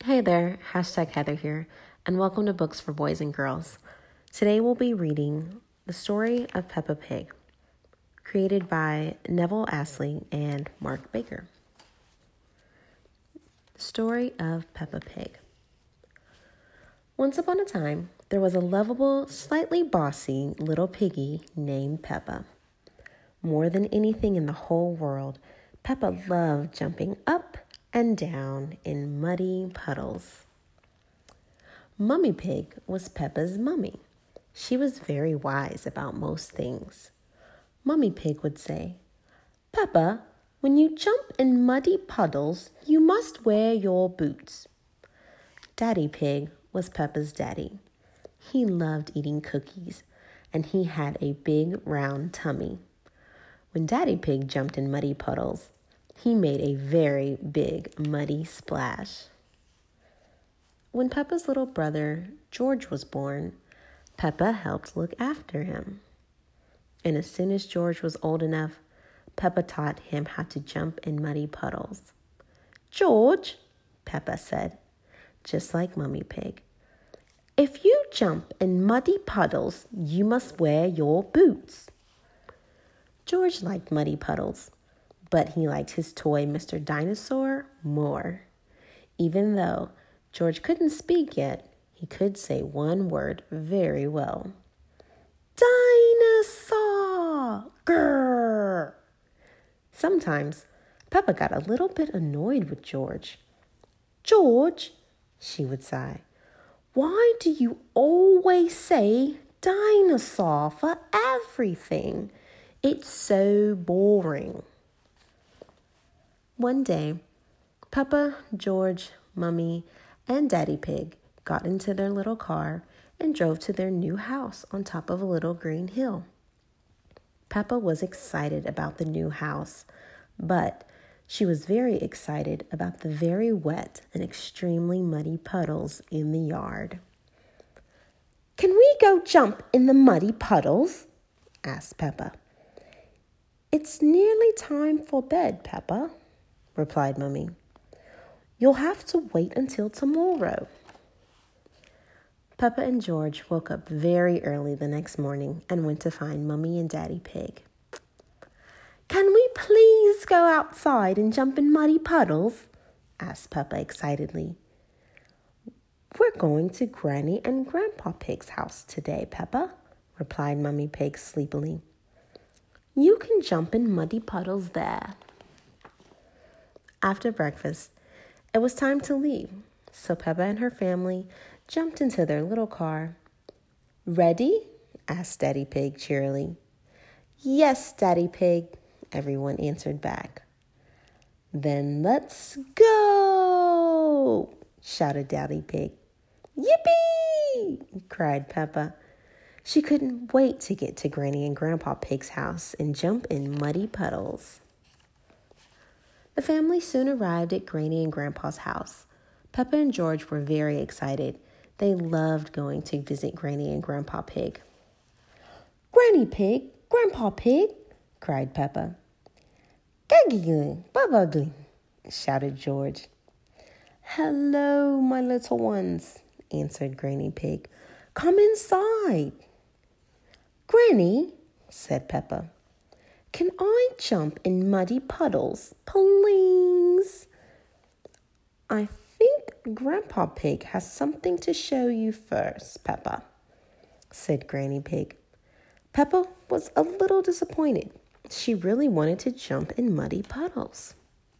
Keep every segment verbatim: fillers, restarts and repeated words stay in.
Hey there, hashtag Heather here, and welcome to Books for Boys and Girls. Today we'll be reading The Story of Peppa Pig, created by Neville Astley and Mark Baker. The Story of Peppa Pig. Once upon a time, there was a lovable, slightly bossy little piggy named Peppa. More than anything in the whole world, Peppa loved jumping up and down in muddy puddles. Mummy Pig was Peppa's mummy. She was very wise about most things. Mummy Pig would say, "Peppa, when you jump in muddy puddles, you must wear your boots." Daddy Pig was Peppa's daddy. He loved eating cookies, and he had a big round tummy. When Daddy Pig jumped in muddy puddles, he made a very big muddy splash. When Peppa's little brother, George, was born, Peppa helped look after him. And as soon as George was old enough, Peppa taught him how to jump in muddy puddles. "George," Peppa said, just like Mummy Pig, "if you jump in muddy puddles, you must wear your boots." George liked muddy puddles, but he liked his toy Mister Dinosaur more. Even though George couldn't speak yet, he could say one word very well. "Dinosaur! Grrr!" Sometimes Peppa got a little bit annoyed with George. "George," she would sigh, "why do you always say dinosaur for everything? It's so boring." One day, Peppa, George, Mummy, and Daddy Pig got into their little car and drove to their new house on top of a little green hill. Peppa was excited about the new house, but she was very excited about the very wet and extremely muddy puddles in the yard. "Can we go jump in the muddy puddles?" asked Peppa. "It's nearly time for bed, Peppa," replied Mummy. "You'll have to wait until tomorrow." Peppa and George woke up very early the next morning and went to find Mummy and Daddy Pig. "Can we please go outside and jump in muddy puddles?" asked Peppa excitedly. "We're going to Granny and Grandpa Pig's house today, Peppa," replied Mummy Pig sleepily. "You can jump in muddy puddles there." After breakfast, it was time to leave, so Peppa and her family jumped into their little car. "Ready?" asked Daddy Pig cheerily. "Yes, Daddy Pig," everyone answered back. "Then let's go!" shouted Daddy Pig. "Yippee!" cried Peppa. She couldn't wait to get to Granny and Grandpa Pig's house and jump in muddy puddles. The family soon arrived at Granny and Grandpa's house. Peppa and George were very excited. They loved going to visit Granny and Grandpa Pig. "Granny Pig, Grandpa Pig," cried Peppa. "Gaggy, babagly," shouted George. "Hello, my little ones," answered Granny Pig. "Come inside." "Granny," said Peppa, "can I jump in muddy puddles, please?" "I think Grandpa Pig has something to show you first, Peppa," said Granny Pig. Peppa was a little disappointed. She really wanted to jump in muddy puddles.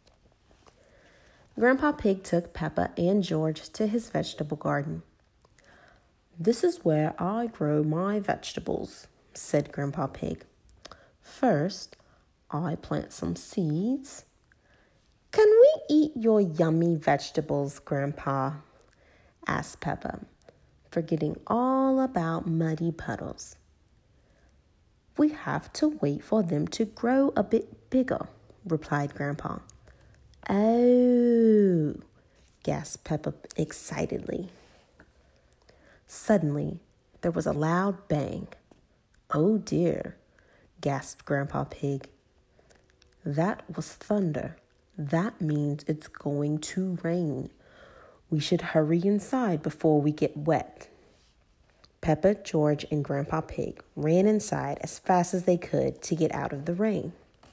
Grandpa Pig took Peppa and George to his vegetable garden. "This is where I grow my vegetables," said Grandpa Pig. "First, I plant some seeds." "Can we eat your yummy vegetables, Grandpa?" asked Peppa, forgetting all about muddy puddles. "We have to wait for them to grow a bit bigger," replied Grandpa. "Oh," gasped Peppa excitedly. Suddenly, there was a loud bang. "Oh dear," gasped Grandpa Pig. "That was thunder. That means it's going to rain. We should hurry inside before we get wet. Peppa, George, and Grandpa Pig ran inside as fast as they could to get out of the rain.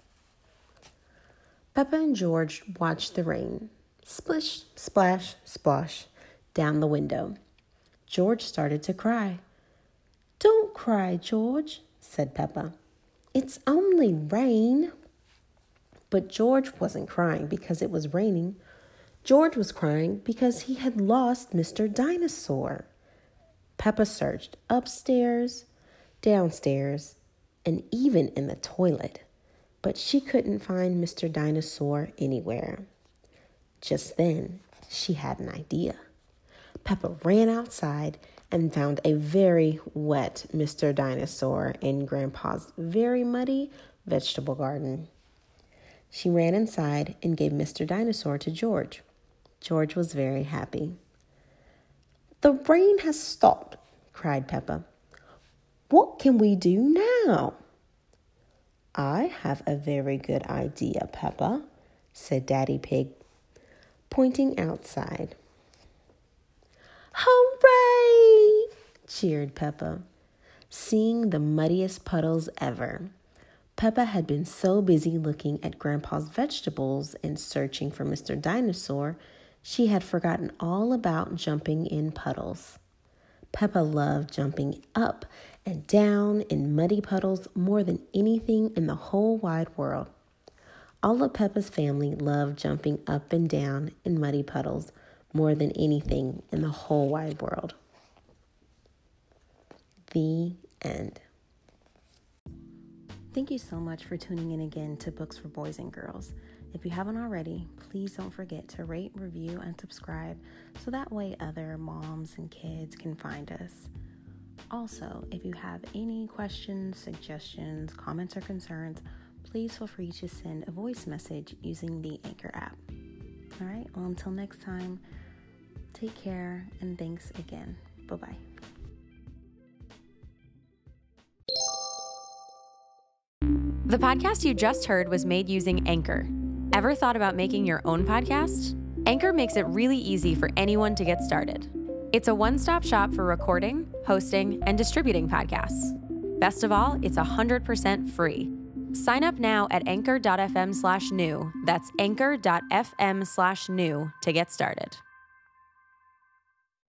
Peppa and George watched the rain splish, splash, splosh down the window. George started to cry. "Don't cry, George," said Peppa. "It's only rain." But George wasn't crying because it was raining. George was crying because he had lost Mister Dinosaur. Peppa searched upstairs, downstairs, and even in the toilet, but she couldn't find Mister Dinosaur anywhere. Just then, she had an idea. Peppa ran outside and found a very wet Mister Dinosaur in Grandpa's very muddy vegetable garden. She ran inside and gave Mister Dinosaur to George. George was very happy. "The rain has stopped," cried Peppa. "What can we do now?" "I have a very good idea, Peppa," said Daddy Pig, pointing outside. "Hooray!" cheered Peppa, seeing the muddiest puddles ever. Peppa had been so busy looking at Grandpa's vegetables and searching for Mister Dinosaur, she had forgotten all about jumping in puddles. Peppa loved jumping up and down in muddy puddles more than anything in the whole wide world. All of Peppa's family loved jumping up and down in muddy puddles more than anything in the whole wide world. The end. Thank you so much for tuning in again to Books for Boys and Girls. If you haven't already, please don't forget to rate, review, and subscribe so that way other moms and kids can find us. Also, if you have any questions, suggestions, comments, or concerns, please feel free to send a voice message using the Anchor app. All right, well, until next time, take care and thanks again. Bye-bye. The podcast you just heard was made using Anchor. Ever thought about making your own podcast? Anchor makes it really easy for anyone to get started. It's a one-stop shop for recording, hosting, and distributing podcasts. Best of all, it's one hundred percent free. Sign up now at anchor.fm slash new. That's anchor.fm slash new to get started.